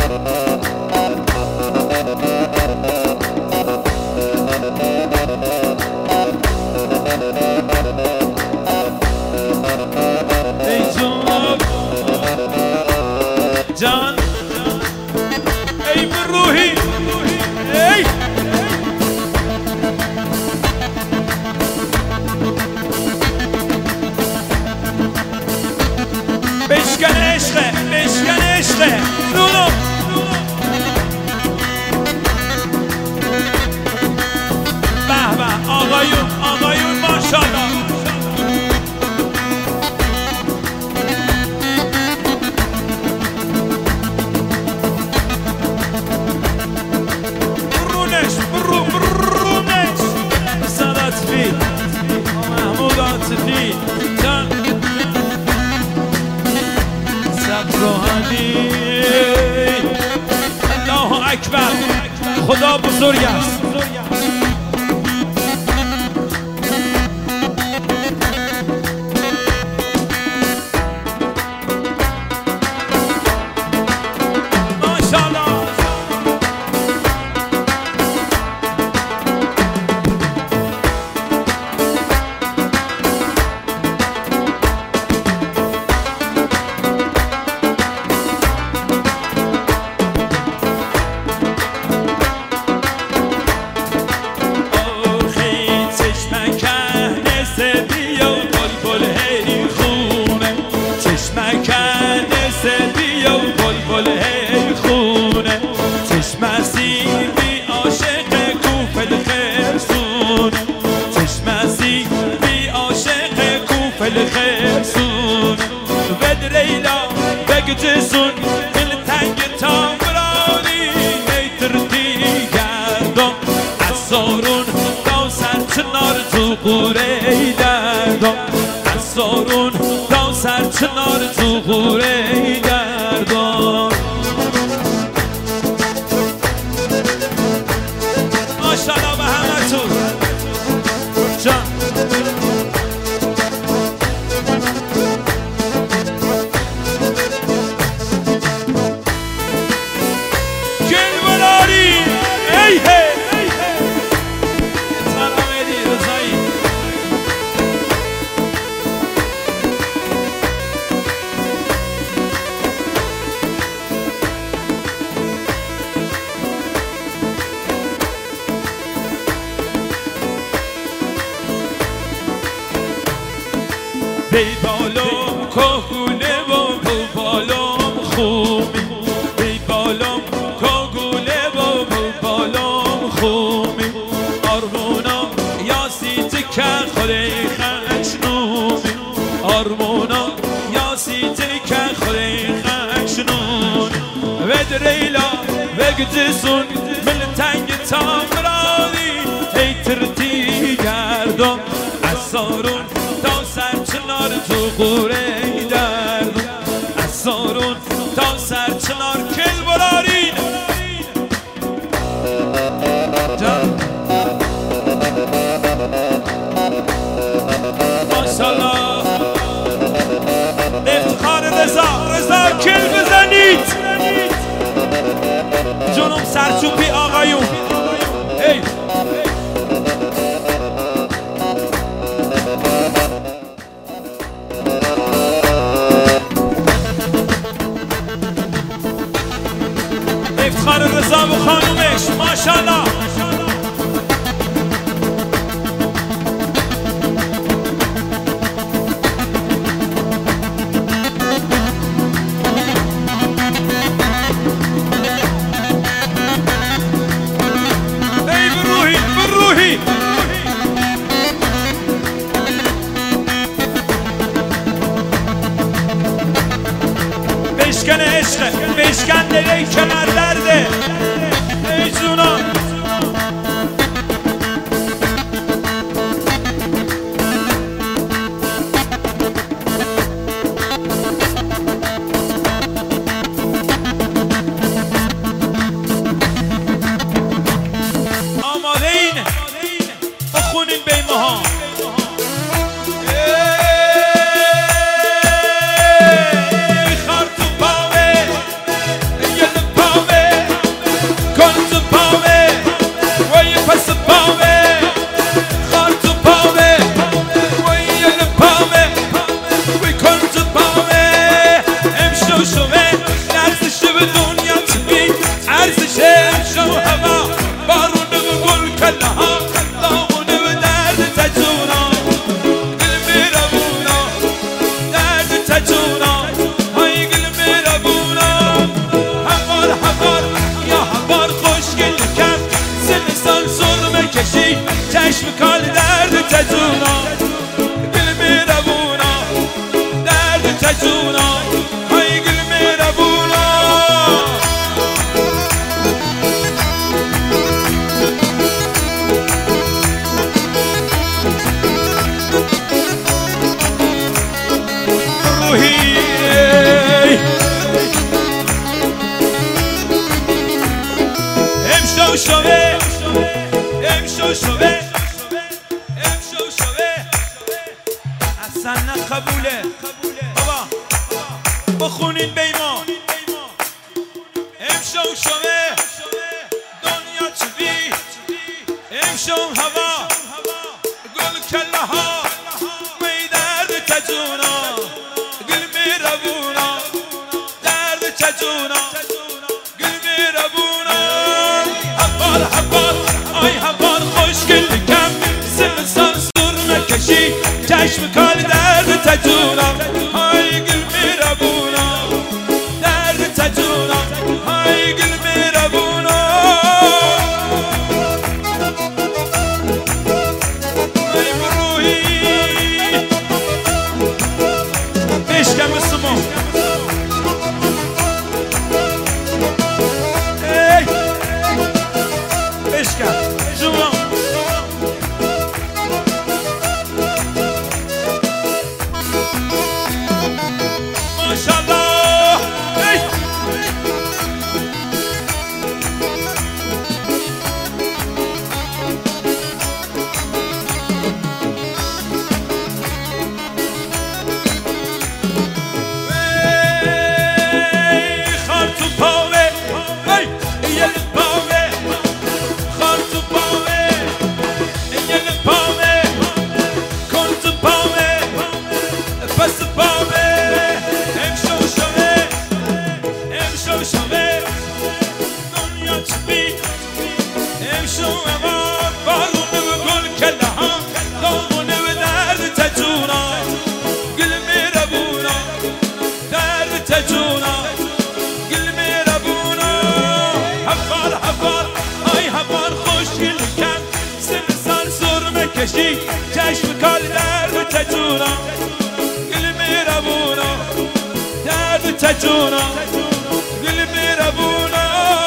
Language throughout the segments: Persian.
جان ای من روحی ای بشکن عشقه بشکن عشقه نونو به به آقایون ماشاءالله الله اکبر خدا بزرگ است جسون دل تنگ تامرانی نیتردی گردم از سارون تا سرچنار تو قوره دردم از سارون تا سرچنار تو قوره دردم ماشاءالله به همه تو جان بی بالم کاغوله و بو بالم خومی بی بالم کاغوله و بو بالم خومی آرمونم یاسی تکر خوری خشنومی آرمونم یاسی تکر خوری خشنون ود ریلا وگدسون من تنگ تامرانی تیترتی گردم از سارون سرچنار تو قوره دردم از سارون تا سرچنار کل برارین ماشاءالله افتخار رضا کل بزنید جنوم سرچوبی آقایون ای افتخار رضا و خانومش ماشاءالله ای بروحی بشکن عشق بشکن دلی کمر درده ای جونان آماده اینه بخونین بیمه ها خارتون پاوه یه پاوه امشو شوه امشو شوه امشو شوه اصلا نقبوله بابا بخونین بیما امشو شوه دنیا چوی امشو هوا گل کله ها می درد تجونا گل میربونا درد تجونا گل میربونا حبار حبار آی حبار خوشگل کم سمسان سر نکشی چشم کار درد تجونا های گل میربونا درد تجونا های گل میربونا ای بروحی بشکم اسمو ای بشکم جوان ماشاءالله ای خار تو پاوه ای یل پاوه خار تو پاوه ای یل پاوه کن تو پاوه پس پاوه امشو شوه امشو شوه دنیا چبی امشو اما بارونه و گل کله ها دامونه و درد تجونا گل میربونا درد تجونا گل میربونا حبار حبار آی حبار خوشگل کن سن سال سرمه کشی چشم کال درد تجونا گل میربونا درد تجونا گل میربونا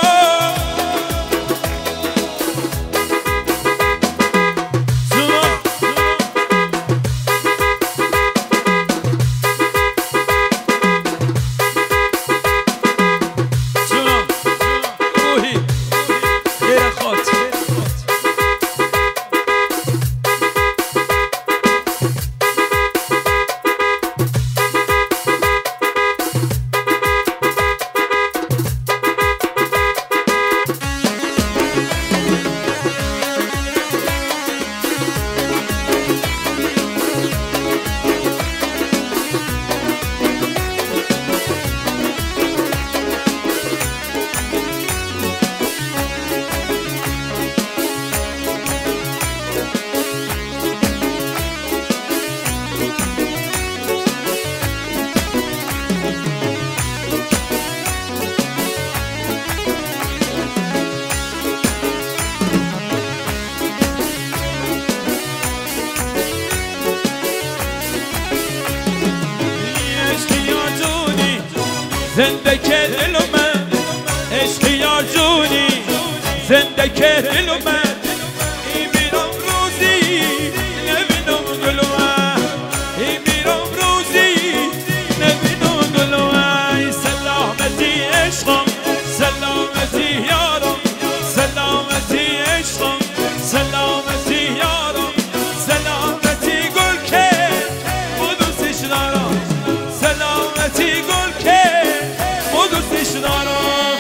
زنده که دل من عشق یار جونی زنده که دل من ای میرم روزی نبینم گلو ای میرم روزی نبینم گلو سلامتی عشقم سلامتی یارم سلامتی عشقم سلامتی یارم سلامتی گل که دوستش دارم سلامتی گل که دوستش دارم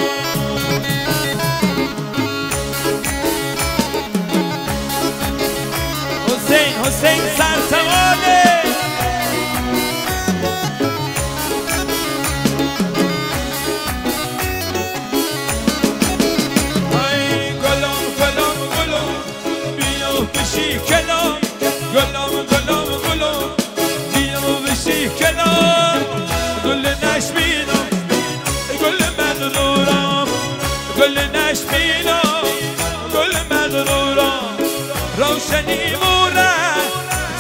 حسین حسین سرتواله ای گلم گلم گلم بیا بشی کلام گلم گلم گلم بیا بشی کلام گل نشبینم گل مغرورم گل نشبینم گل مغرورم روشنی موره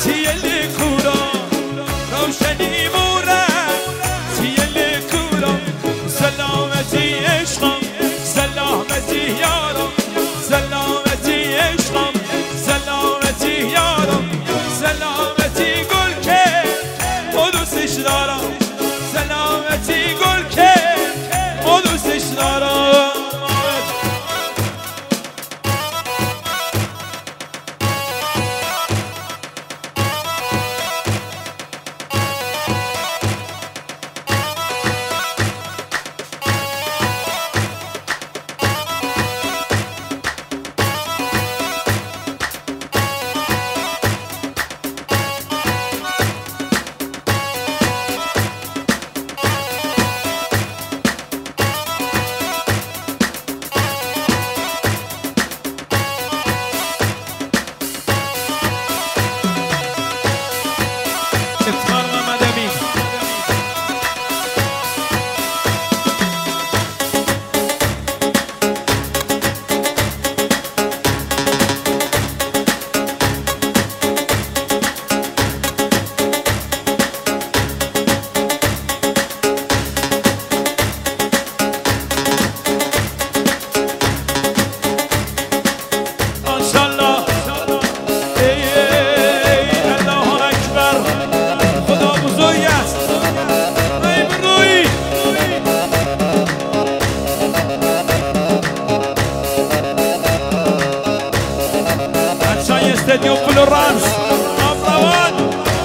استاديوم فلورانس أفروان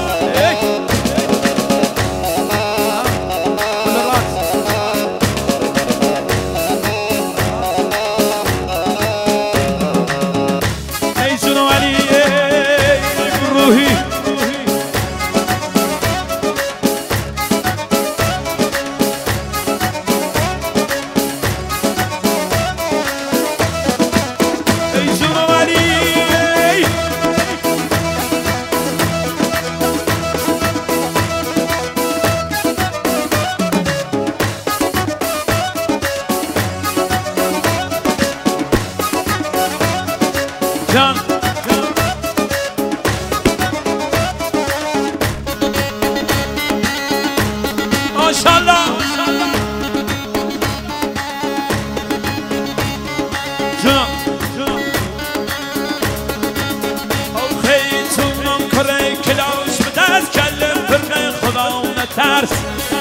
ترس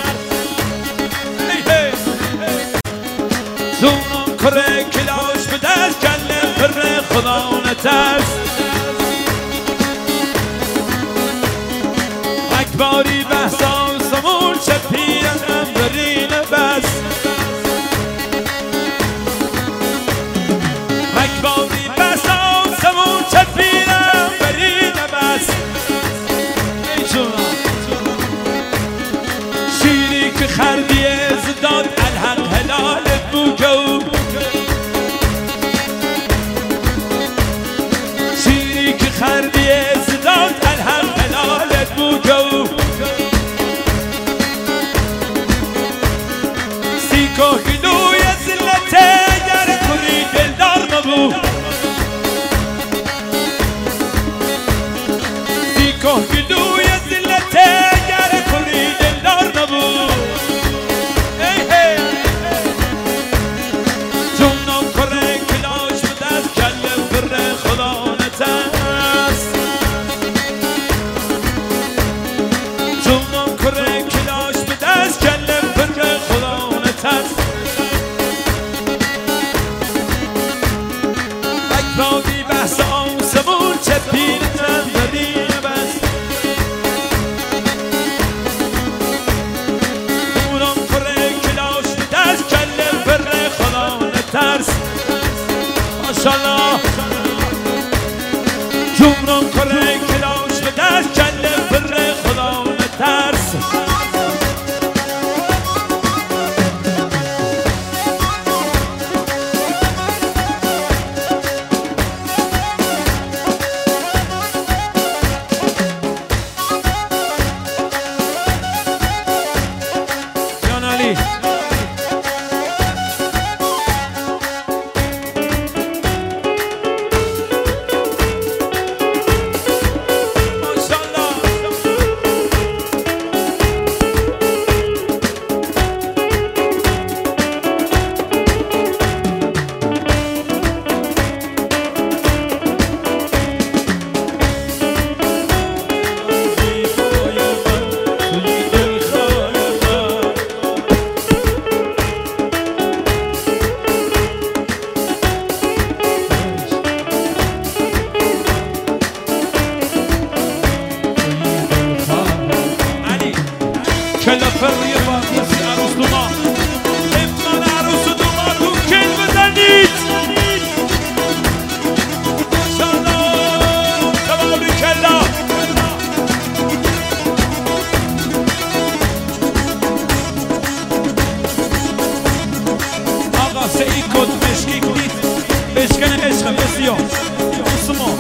زونم کره کلاش به دست کلم پر خدا نترس اکباری بحثا سمون چه پیرم برین بس اکباری بحثا سمون چه پیرم برین بس ای جونم شیری که خردی زداد الحق هلالت بوجو شیری که خردی زداد الحق هلالت بوجو سیکو گلوی زلته گر کری دلدار مبو سیکو گلوی زلته گر کری دلدار مبو جونم کره کلاش به دست کلم پر خدا نترس جونم کره کلاش به دست کلم پر خدا نترس اکبادی بحث آسمون چه پیرتن بدین بس جونم کره کلاش به دست کلم پر خدا نترس ماشالله جونم کره کلاش به دست کلم پر خدا نترس جان علی کلا فریه باقیسی عروس دوما امتحان عروس دوما تو کل بزنید ماشالله تباری کلا آقا سعید کد مشکی کنید بشکن عشق بسیار اسمو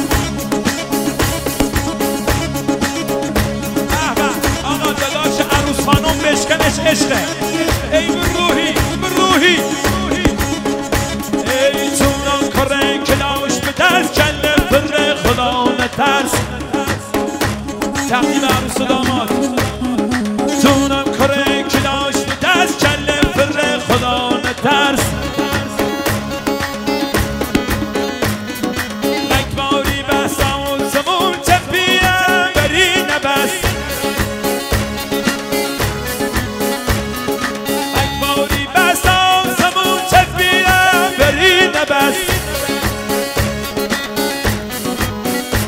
خانم بشکنش عشقه ای بروحی ای چونان کره کلاش به دست کله پر خدا نترس تقدیم عروس و داماد چونان کره کلاش به دست کله پر خدا نترس اکباری بس آسمون چپیه بری نبس بس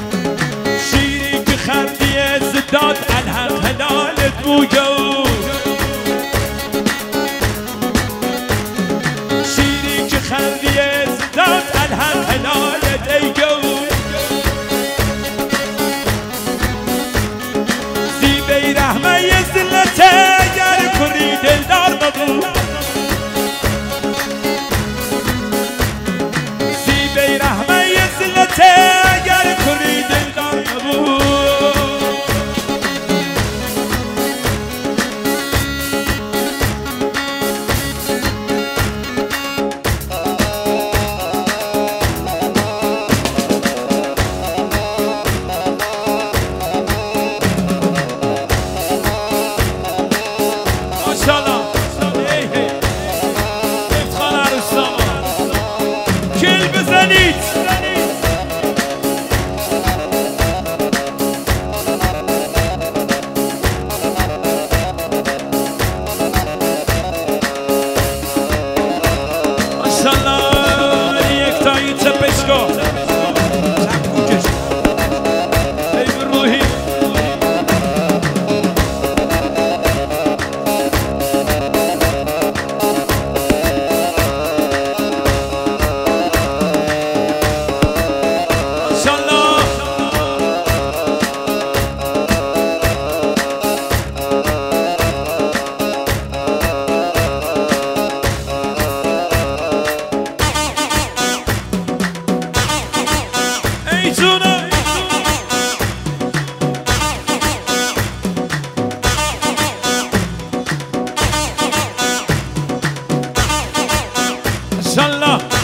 ماشاءالله